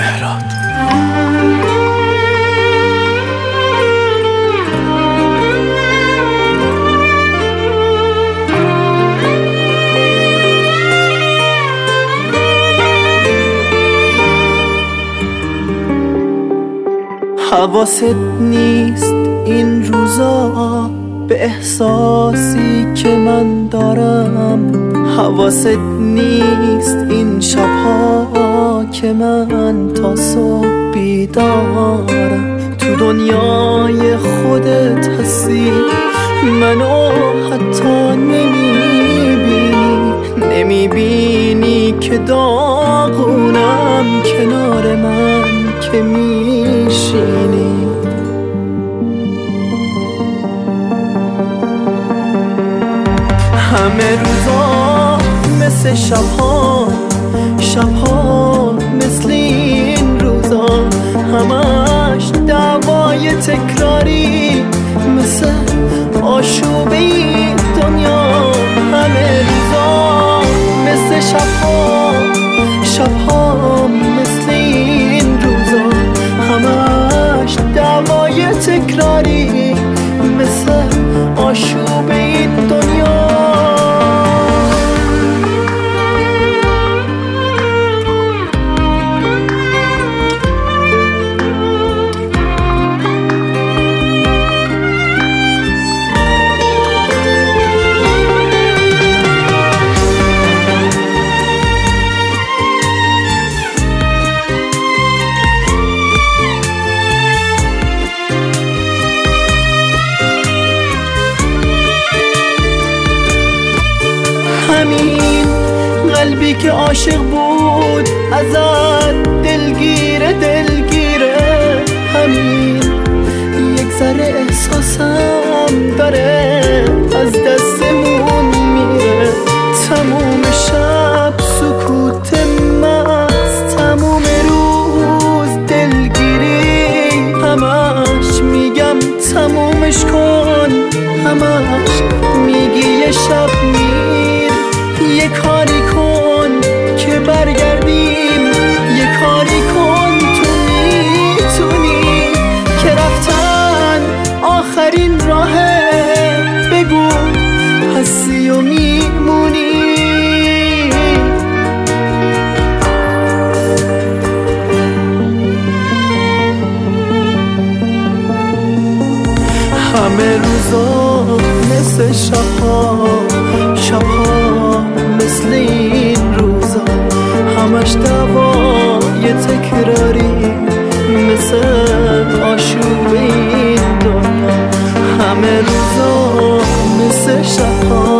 مهراد. حواست نیست این روزا به احساسی که من دارم، حواست نیست این شبها که من تا صبح بیدارم. تو دنیای خودت هستی، منو حتی نمیبینی که داغونم کنار من که میشینی. همه روزا مثل شبها مثل این روزا، همش دعوای تکراری مثل آشوب این دنیا. همه روزا مثل شبها مثل این روزا، همش دعوای تکراری مثل آشوب این دنیا. همین قلبی که عاشق بود ازت دلگیره، همین یک ذره احساسم داره از دستمون میره. تموم شب سکوت محض، تموم روز دلگیری، همش میگم تمومش کن، همش میگی یه شب یه کاری کن که برگردیم، یه کاری کن تو میتونی که رفتن آخرین راهه. بگو هستی و میمونی. همه روزا مثل شبها مثل این روزا، همش دعوای تکراری مثل آشوب این دنیا. همه روزا مثل شبها